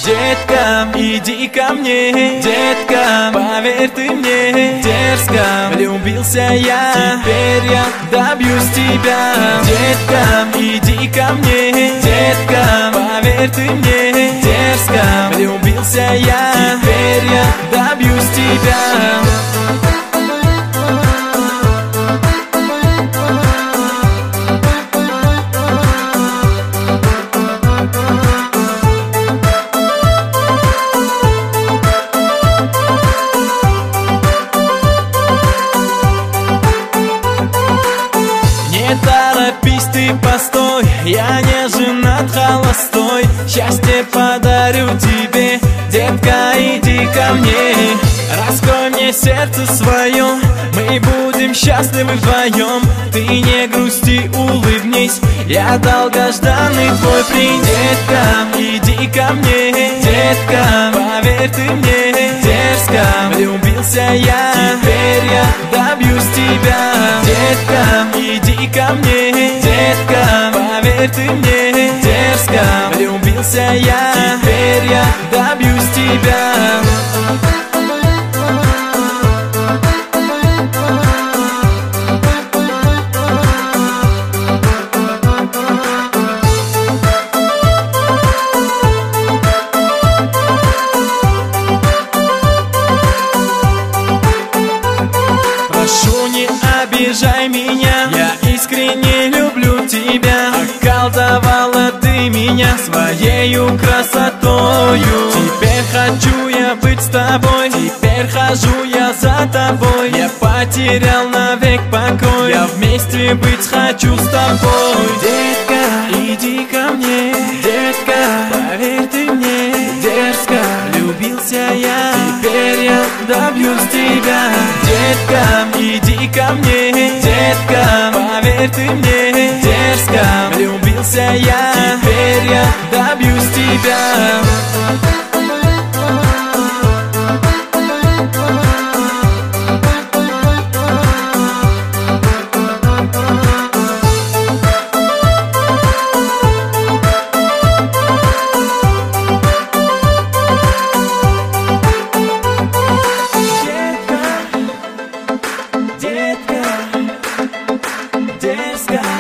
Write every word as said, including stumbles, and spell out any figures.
Детка, иди ко мне, детка, поверь ты мне, дерзко влюбился я, теперь я добьюсь тебя. Детка, иди ко мне, детка, поверь ты мне, дерзко влюбился я, теперь я добьюсь тебя. Не торопись ты, постой, я не женат, холостой. Счастье подарю тебе, детка, иди ко мне. Раскрой мне сердце свое, мы будем счастливы вдвоем. Ты не грусти, улыбнись, я долгожданный твой принц. Детка, иди ко мне, детка, поверь ты мне, дерзко влюбился я, теперь я добьюсь тебя. Детка, иди ко мне, детка, поверь ты мне, дерзко влюбился я, теперь я добьюсь тебя. Прошу, не обижай меня, я искренне люблю тебя. Околдовала ты меня своею красотою. Теперь хочу я быть с тобой, теперь хожу я за тобой. Я потерял навек покой, я вместе быть хочу с тобой. Детка, иди ко мне, детка, поверь ты мне, дерзко влюбился я, теперь я добьюсь тебя. Детка, иди ко мне, детка, поверь ты мне, дерзко влюбился я, теперь я добьюсь тебя. Детка, детка,